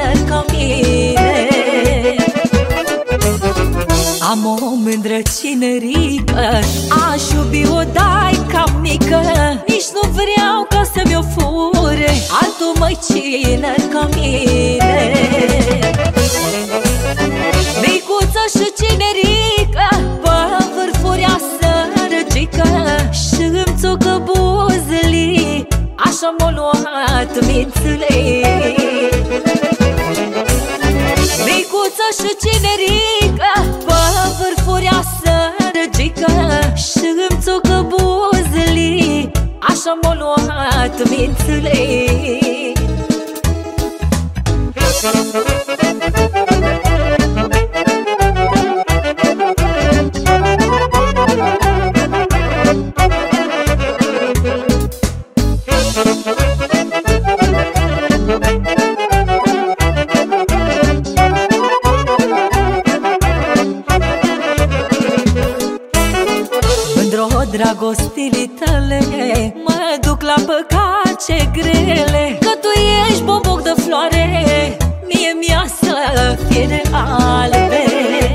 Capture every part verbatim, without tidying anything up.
tineri ca mine. Am o mândră cinerică, aș iubi o daică mică. Nici nu vreau ca să mi-o fure altul mai ciner ca mine. Micuță și cinerică, pe vârfureasă răgică, și-mi țucă buzele, așa m-o luat mințile. Micuță și cinerică, pe vârfureasă răgică, și-mi țucă buzele, așa m-o luat mințile. Dragostile tale mă duc la păcace grele, că tu ești boboc de floare, mie mi-a să fie albe.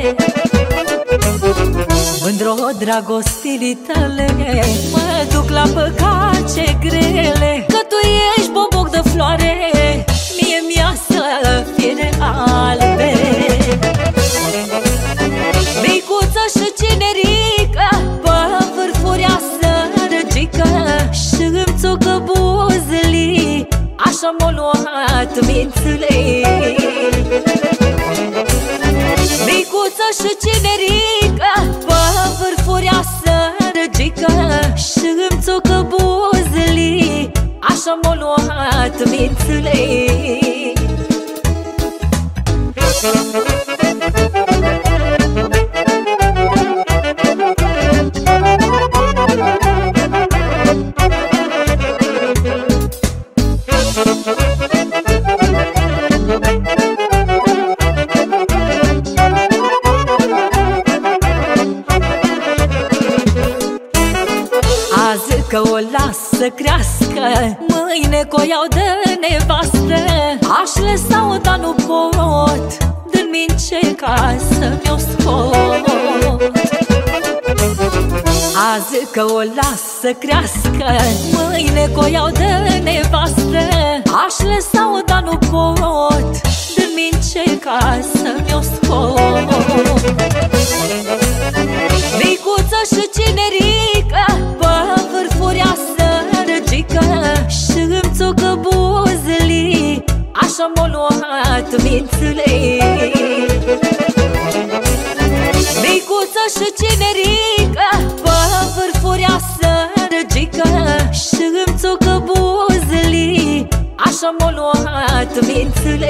Mândro dragostile tale mă duc la păcace grele, că tu ești boboc de floare, mie mi-a să fie albe. Micuță și cinerică, pe vârfureasă răgică, și-mi țucă buzele, așa m-o luat mințile. Micuță și cinerică, pe vârfureasă răgică, și-mi țucă buzele, așa m-o luat mințile. Azi că o las să crească, mâine că o iau de nevastă, aș lăsa-o, dar nu pot, din mince ca să mi-o scot. Azi că o las să crească, mâine că o iau de nevastă, aș lăsa-o, dar nu pot, din mince ca să mi-o scot. Micuță și cinerică, pe vârfureasă răgică, și-mi țucă buzele, așa m-o luat mințile. Micuță și cinerică, pe vârfureasă răgică, și-mi țucă buzele, așa m-o luat mințile.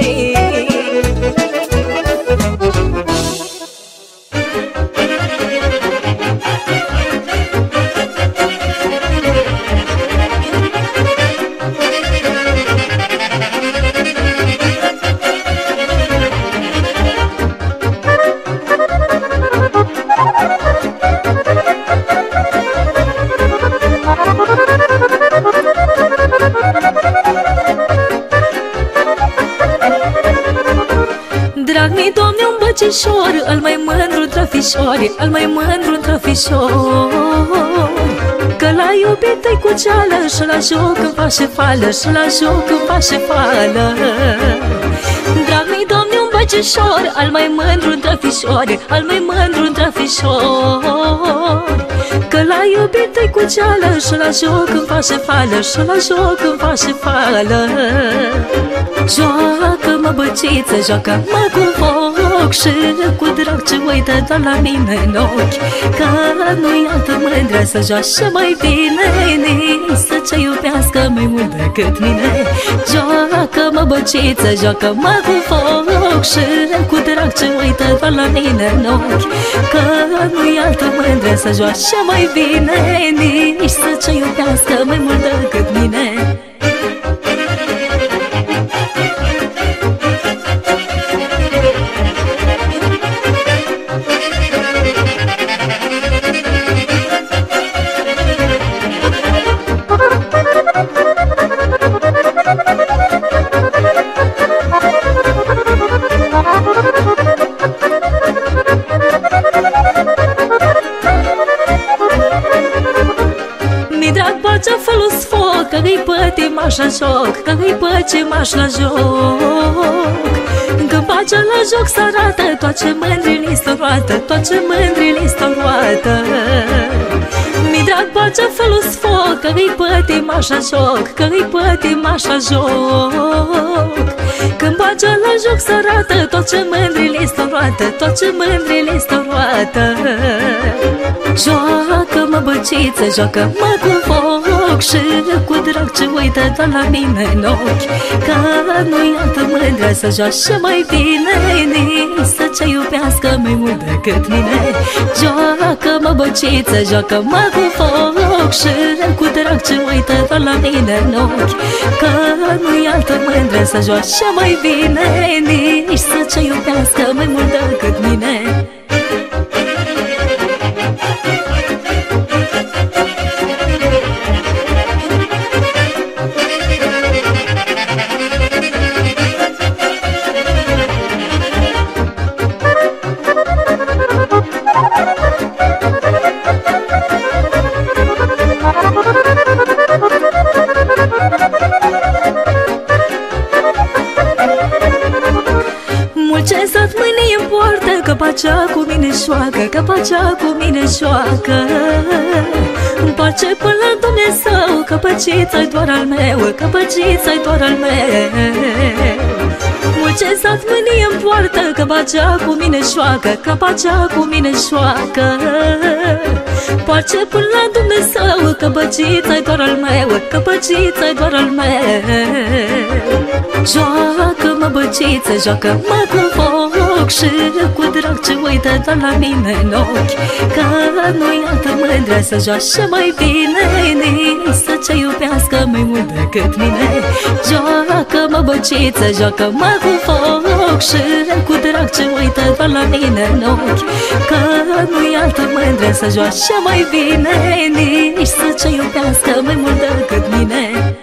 Drag mi, Doamne, un băcișor, al mai mândru între fișori, al mai mândru între fișori. Că l-a iubit îi cu ceală, și la joc îmi face fală, și la joc îmi face fală. Drag mi, Doamne, un băcișor, al mai mândru între fișori, al mai mândru între fișori. Că l-a iubit îi cu ceală, și la joc îmi face fală, și la joc îmi face fală. Joacă-mă, băciță, joacă-mă cu foc, și cu drag ce uită doar la mine în ochi. Că nu-i altă mândră să joace mai bine, nici să ce iubească mai mult decât mine. Joacă-mă, băciță, joacă-mă cu foc, și cu drag ce uită doar la mine în ochi. Că nu-i altă mândră să joace mai bine, nici să ce iubească mai mult decât mine. m-aș la joc, că îi păce m-aș la joc. Când bage la joc s-arată, toate mândrile s-o roată, toate mândrile s-o roată. Mi drag bage fălus foc, că îi păte m-aș la joc, că îi păte m-aș la joc. Când bage la joc s-arată, toate mândrile s-o roată, toate mândrile s-o roată. Joacă-mă băciță, joacă-mă cu foc și cu drag ce uită doar la mine în ochi. Că nu-i altă mândră să joace mai bine, nici să ce iubească mai mult decât mine. Joacă-mă băciță, joacă-mă cu foc și cu drag ce uită doar la mine în ochi. Că nu-i altă mândră să joace mai bine, nici să ce iubească mai mult decât mine. Ce sat mâinii în poartă, că pacea cu mine șoacă, că pacea cu mine șoacă. Îmi pace până la Dumnezeu, că păcița-i doar al meu, că păcița-i doar al meu. Mult ce sat mâinii în poartă, că pacea cu mine șoacă, că pacea cu mine șoacă. Pace până la Dumnezeu, că păcița-i doar al meu, că păcița-i doar al meu. Joacă-mă băciță, joacă-mă cu foc și cu drag ce uită doar la mine în ochi. Că nu-i altă mândră să joace mai bine, nici să ce iubească mai mult decât mine. Joacă-mă băciță, joacă-mă cu foc și cu drag ce uită doar la mine în ochi. Că nu-i altă mândră să joace mai bine, nici să ce iubească mai mult decât mine.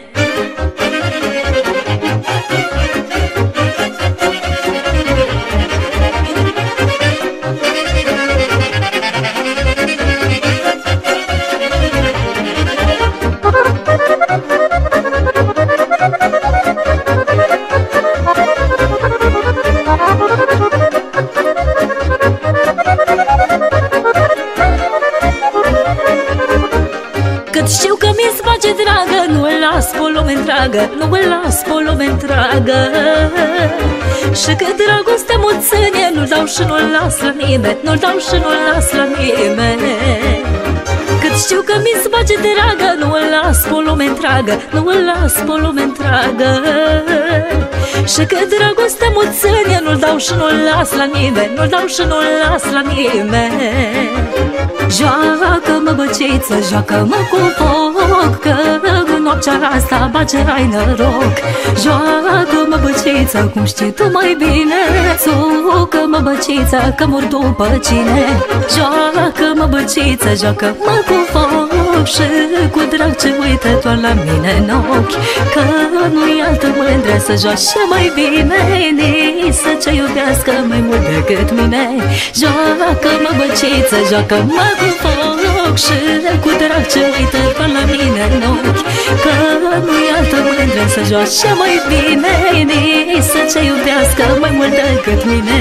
Cât știu că mi-ți face dragă, nu îl las pe o lume întreagă, nu îl las pe o lume întreagă. Și că dragostea mă ține, nu-l dau și nu-l las la nimeni, nu-l dau și nu-l las la nimeni. Cât știu că mi-ți face dragă, nu îl las pe o lume întreagă, nu îl las pe o lume întreagă. Și că dragostea mă ține, nu-l dau și nu-l las la nimeni, nu-l dau și nu-l las la nimeni. Joacă-mă băciță, joacă-mă cu foc, că în noaptea asta bagerai noroc. Joacă-mă băciță, cum știi tu mai bine, țucă-mă băciță, că mor după cine. Joacă-mă băciță, joacă-mă cu foc și cu drag ce uită doar la mine în ochi. Că nu-i altă mândră să joace mai bine, nici să ce iubească mai mult decât mine. Joacă-mă băciță, joacă-mă cu foc și cu drag ce uită doar la mine în ochi. Că nu-i altă mândră să joace mai bine, nici să ce iubească mai mult decât mine.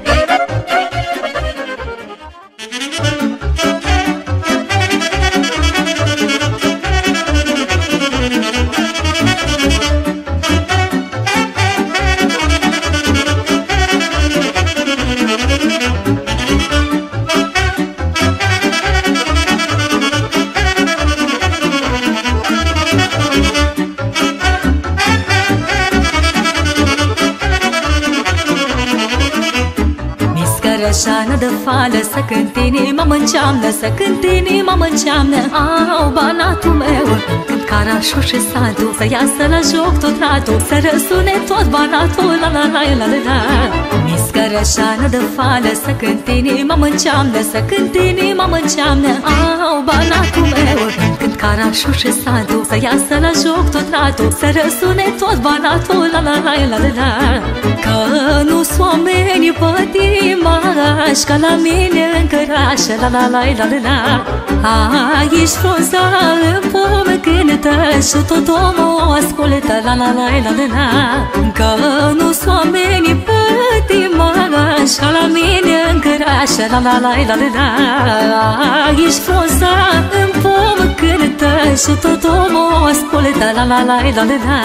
Rășană de fală, să cânt inima mă-nceamnă, să cânt inima mă-nceamnă. Au, banatul meu, când carașul și satul, să iasă la joc tot ratul, să răsune tot banatul, la la la la la la. Miscă rășană de fală, să cânt inima mă-nceamnă, să cânt inima mă-nceamnă. Au, banatul meu, când carașul și satul, să iasă la joc tot ratul, să răsune tot banatul, la la la la la la. Că nu-s oamenii pătima, oraș, ca la mine în cărașă, la la la la la la. Aici frunza în pom cântă și tot omul ascultă, la la la la la la. Că nu-s oamenii pătimași, ca la mine în cărașă, la la la la la la. Aici frunza în pom cântă și tot omul ascultă, la la la la la la.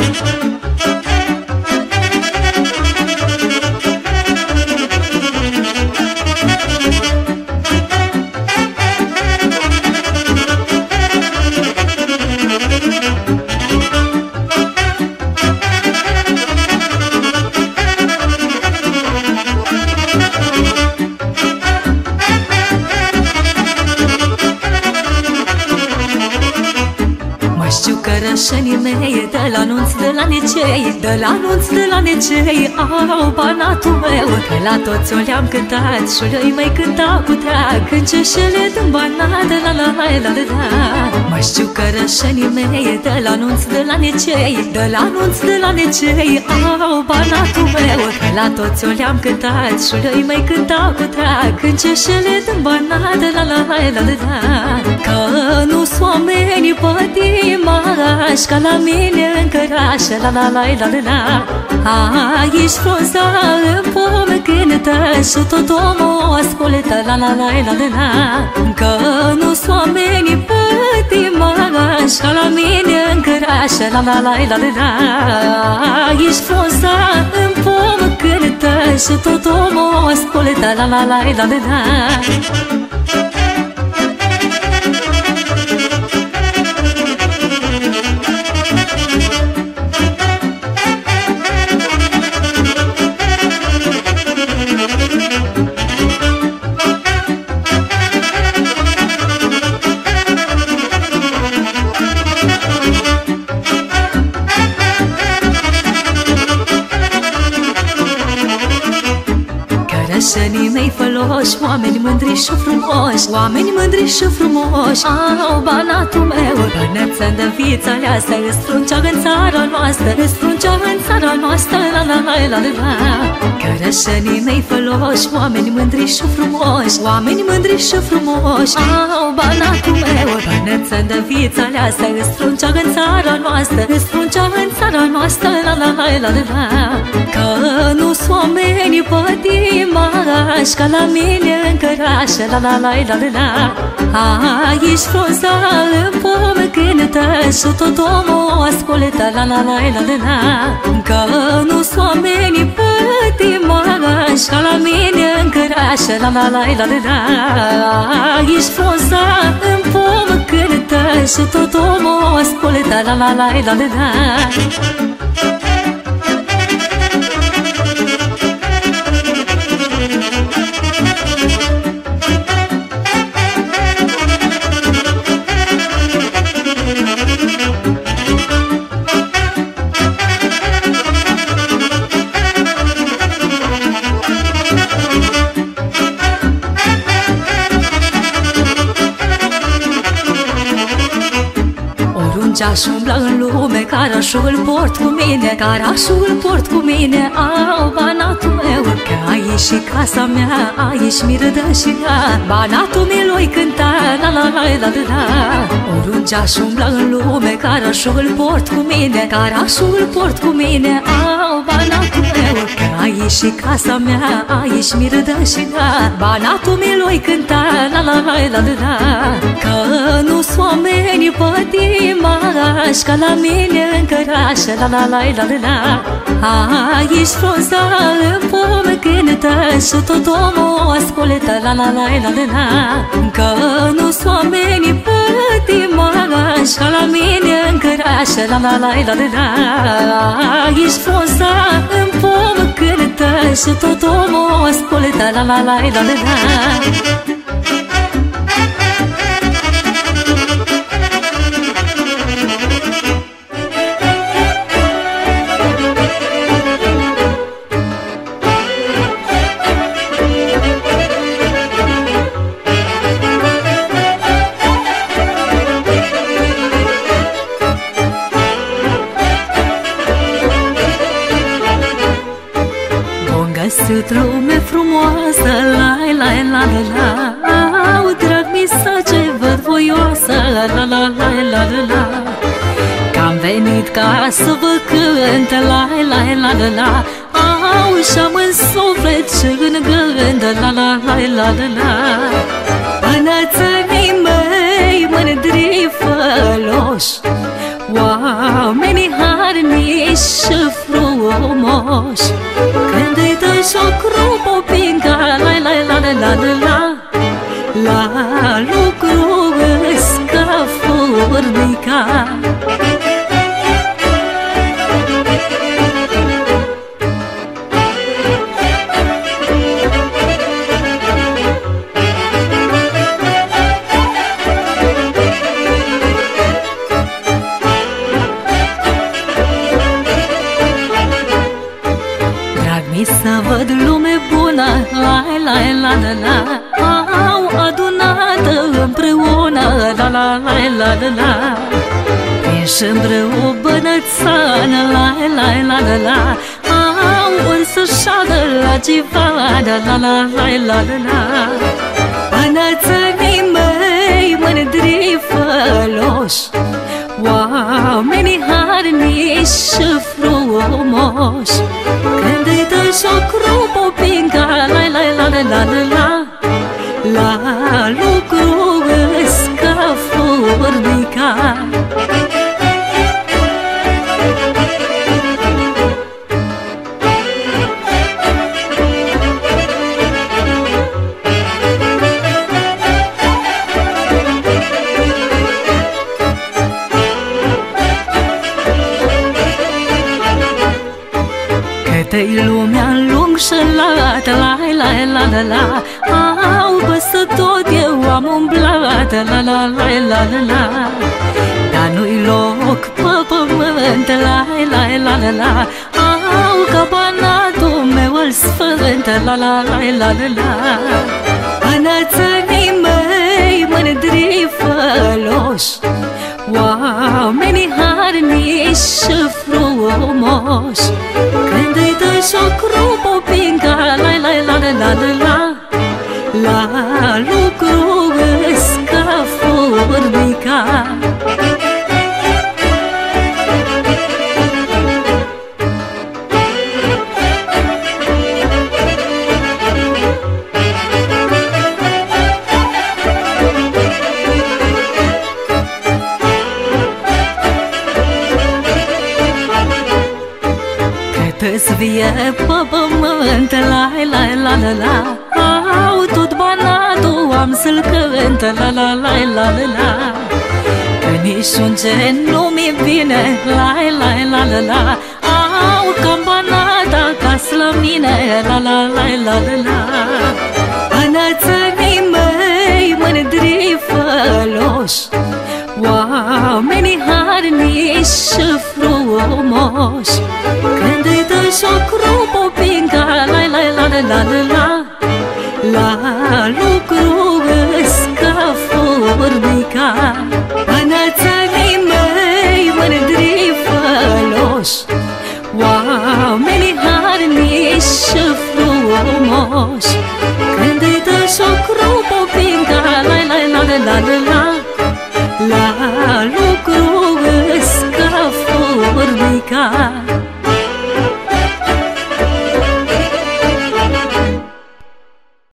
Știu că rășenii mei de la anunț de la nicei, de la anunț de la nicei au banatul meu. Că la toți o le-am cântat și le-i mai cânta cu drag, când ce șele din banat, la la la la la la. Mai știu că rășenii mei de la anunț de la nicei, de la anunț de la nicei au banatul meu. Că la toți o le-am cântat și le-i mai cânta cu drag, când ce șele din banat, la la la la la la. Că nu-s oamenii pătim Maraș, ca la mine în cărașă, la la la la la la. Aici frunza în pom cântă și tot omul ascultă, la la la la la la. Că nu-s oamenii pătimași, ca la mine în cărașă, la la la la la la. Aici frunza în pom cântă și tot omul ascultă, la la la la la la. Rășenii mei făloși, oameni mândri și frumoși, oameni mândri și frumoși au banatul meu. Băneță de vița aleasă, îți strunceagă în țara noastră, îți strunceagă în țara noastră, la la la la la la. Că rășenii mei făloși, oameni mândri și frumoși, oameni mândri și frumoși au banatul meu. Băneță de vița aleasă, îți strunceagă în țara noastră, îți strunceagă în țara noastră, la la la la la la. Că nu-s oamenii pătimași, ca la mine în cărașă, la la la la la la. Aici frunza în pom cântă și tot omul ascultă, la la la la la la. Că nu-s oamenii pătimași, ca la mine în cărașă, la la la la la la. Aici frunza în pom cântă și tot omul ascultă, la la la la la la. Ce-aș umbla în lume, carașul îl port cu mine, carașul îl port cu mine, au banatul meu. Că aici și casa mea, aici mi râdă și ea, banatul mi-l-oi cânta, la la la la la la. Oriunde aș umbla în lume, carașul îl port cu mine, carașul îl port cu mine, au banatul meu. Că aici și casa mea, aici mi râdă și ea, banatul mi-l-oi cânta, la la la la la la. Că nu-s oamenii pătimași, ca la mine în cărașă, la la la la la la. Aici frunza în pom cântă și tot omul ascultă, la la la la la la. Că nu-s oamenii pătimași, ca la mine în cărașă, la la la la la la. Aici frunza în pom cântă și tot omul ascultă, la la la la la la. cât lume frumoasă, la la la la la, au drag mi să ce văd voioasă, la la la la la la la. Că-am venit ca să vă cânt, la la la la la, au și-am în suflet și în gând, la la la la la la. Până-țării mei mândri făloși, oamenii harnici și frumoși, când îi dă șocru popinca, la la la la la la la, la lucru îsca furnica. Să văd lume bună, la la la la la, au adunată împreună, la la la la la la. Ești împreună bănățană, la la la la la, au însășadă la civadă, la la la la la la. Până-țării mei mândri făloși, oamenii harnici și frumoși, când îi dă șocru popinca, la la la la la la la, la lucru îsca furnica. Câte-i lumea lung și lată, la la la la la, au păsă tot eu am umblat, la la la la la la. Dar nu-i loc pe pământ, la la la la la, au ca Banatul meu îl sfânt, la la la la la la. Până-țării mei mândri făloși, oamenii harnici și frumoși, când îi dă șocru popinca, la la la la la la la, la lucru îsca furnica. Cât-ți vie pe pământ, la la la la la, au tot Banatul am să-l cânt, la la la la la la. Că niciun gen nu mi vine, la la la la la, au ca Banat acasă la mine, la la la la la la. Până-țării mei mândri făloși, oamenii harnici și frumoși, când îi dă șocru popinca, la la la la la la la, la lucru îsca furnica. Până-țării mei mândri făloși, oamenii harnici și frumoși, când îi dă șocru popinca, la la la la la la la, la lucru îsca furnica.